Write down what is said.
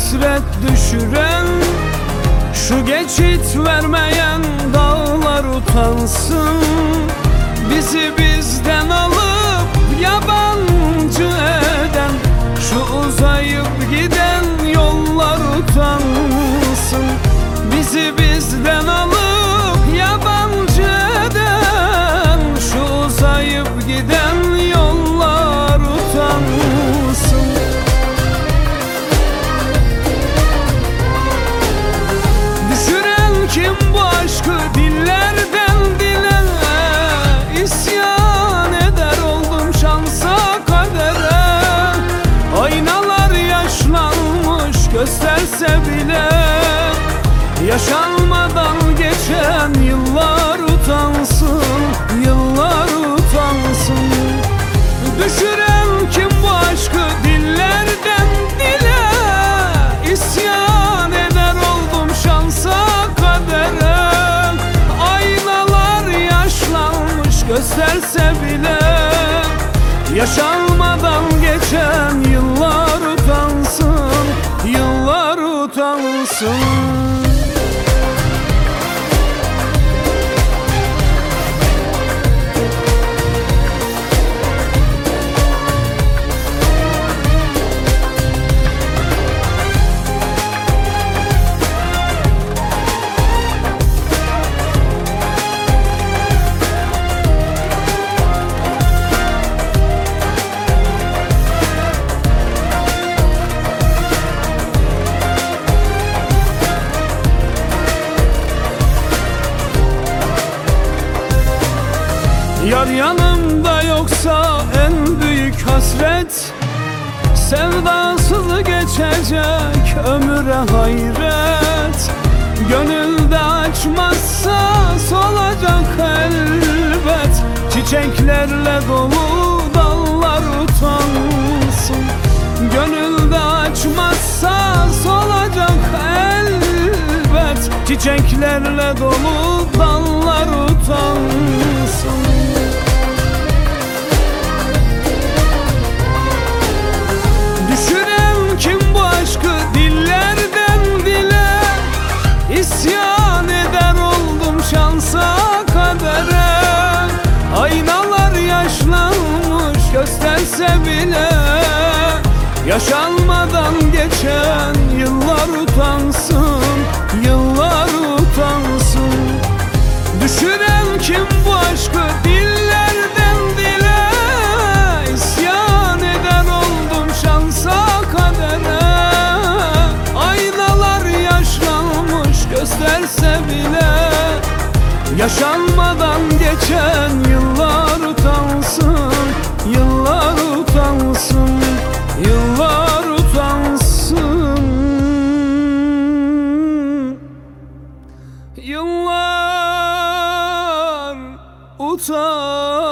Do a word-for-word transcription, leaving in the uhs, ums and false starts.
hasret düşüren, şu geçit vermeyen dağlar utansın. Bizi bizden alıp yabancı eden, şu uzayıp giden yollar utansın. Bizi bizden alıp yabancı eden, şu uzayıp giden yollar utansın. Düşüren kim bu aşkı dillerden dile? İsyan eder oldum şansa kadere. Aynalar yaşlanmış gösterse bile, yaşanmadan geçen yıllar utansın, yıllar utansın. Düşüren kim bu aşkı dillerden dile? İsyan eder oldum şansa kadere. Aynalar yaşlanmış gösterse bile, yaşanmadan geçen yıllar utansın, yıllar utansın. Yar yanımda yoksa en büyük hasret, sevdasız geçecek ömüre hayret. Gönülde açmazsa solacak elbet, çiçeklerle dolu dallar utansın. Gönülde açmazsa solacak elbet, çiçeklerle dolu dallar utansın. Düşüren kim bu aşkı dillerden dile? İsyan eder oldum şansa kadere. Aynalar yaşlanmış gösterse bile, yaşanmadan geçen yıllar utansın, yıllar utansın. Düşüren kim bu aşkı dillerden dile? İsyan eder oldum şansa kadere. Aynalar yaşlanmış gösterse bile, yaşanmadan geçen yıllar utansın, yıllar utansın, yıllar utansın, yıllar utansın.